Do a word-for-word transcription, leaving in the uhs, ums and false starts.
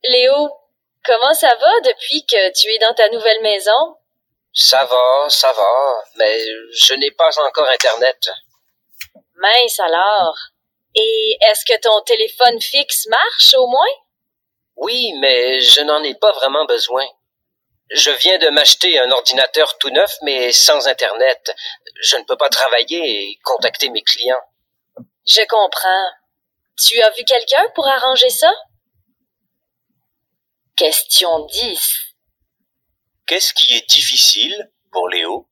Léo, comment ça va depuis que tu es dans ta nouvelle maison? Ça va, ça va, mais je n'ai pas encore Internet. Mince alors. Et est-ce que ton téléphone fixe marche au moins? Oui, mais je n'en ai pas vraiment besoin. Je viens de m'acheter un ordinateur tout neuf, mais sans Internet. Je ne peux pas travailler et contacter mes clients. Je comprends. Tu as vu quelqu'un pour arranger ça? Question dix. Qu'est-ce qui est difficile pour Léo?